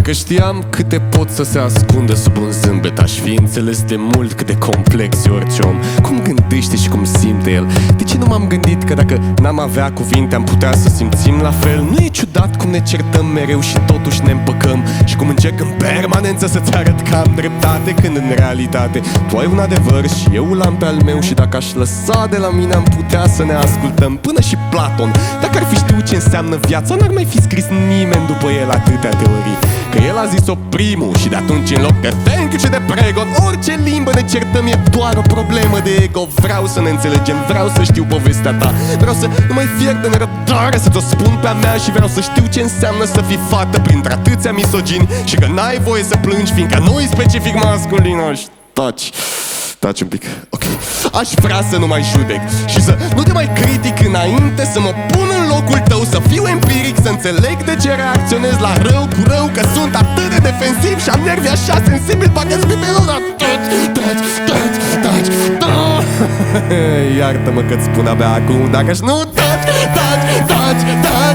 Dacă știam câte pot să se ascundă sub un zâmbet, aș fi înțeles de mult cât de complex e orice om. Cum gândește și cum simte el. De ce nu m-am gândit că dacă n-am avea cuvinte am putea să simțim la fel? Nu e ciudat cum ne certăm mereu și totuși ne împăcăm, și cum încerc în permanență să-ți arăt că am dreptate, când în realitate tu ai un adevăr și eu l-am pe al meu. Și dacă aș lăsa de la mine am putea să ne ascultăm. Până și Platon, dacă ar fi știut ce înseamnă viața, n-ar mai fi scris nimeni după el atâtea teorii. Că el a zis-o primul și de atunci în loc de thank you și de prego, în orice limbă ne certăm e doar o problemă de ego. Vreau să ne înțelegem, vreau să știu povestea ta, vreau să nu mai fierb de nerăbdare să ți-o spun pe-a mea. Și vreau să știu ce înseamnă să fii fată printre atâția misogini, și că n-ai voie să plângi fiindcă nu-i specific masculin. Taci un pic, ok. Aș vrea să nu mai judec și să nu te mai critic înainte să mă pun în locul tău, să fiu empiric, să înțeleg de ce reacționez la rău cu rău, că sunt atât de defensiv și am nervi așa sensibil, parcă-ți pe rău, dar taci. Iartă-mă că-ți spun abia acum, dacă-și nu taci.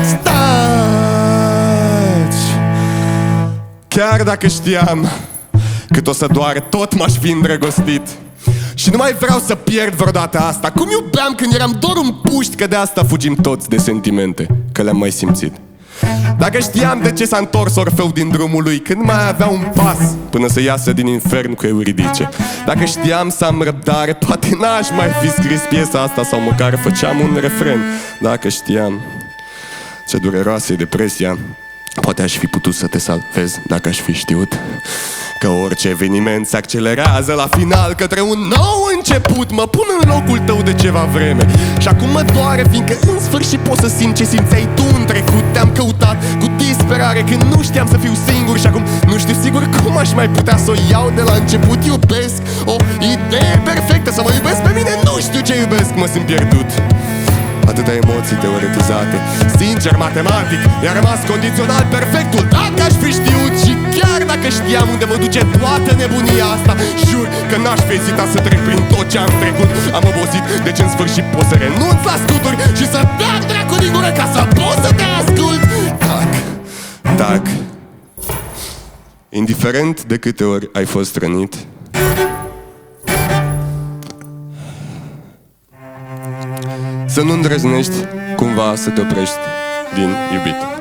Chiar dacă știam cât o să doare, tot m-aș fi îndrăgostit. Și nu mai vreau să pierd vreodată asta. Cum iubeam când eram doar un puști, că de asta fugim toți de sentimente, că le-am mai simțit. Dacă știam de ce s-a întors Orfeu din drumul lui, când mai avea un pas până să iasă din infern cu Euridice. Dacă știam să am răbdare, poate n-aș mai fi scris piesa asta, sau măcar făceam un refren. Dacă știam ce dureroasă e depresia, poate aș fi putut să te salvez. Dacă aș fi știut că orice eveniment se accelerează la final către un nou început, mă pun în locul tău de ceva vreme și acum mă doare, fiindcă în sfârșit pot să simt ce simțeai tu în trecut. Te-am căutat cu disperare când nu știam să fiu singur, și acum nu știu sigur cum aș mai putea să o iau de la început. Iubesc o idee perfectă, să mă iubesc pe mine, nu știu ce iubesc, mă simt pierdut. Atâtea emoții teoretizate, sincer, matematic, i-a rămas condițional perfectul. Dacă aș fi știut și chiar dacă știam unde mă duce toată nebunia asta, jur că n-aș fi ezitat să trec prin tot ce am trecut. Am obosit, deci în sfârșit pot să renunț la scuturi și să beag dracu din gură ca să pot să te ascult. Tac. Indiferent de câte ori ai fost rănit, să nu îndrăznești cumva să te oprești din iubit.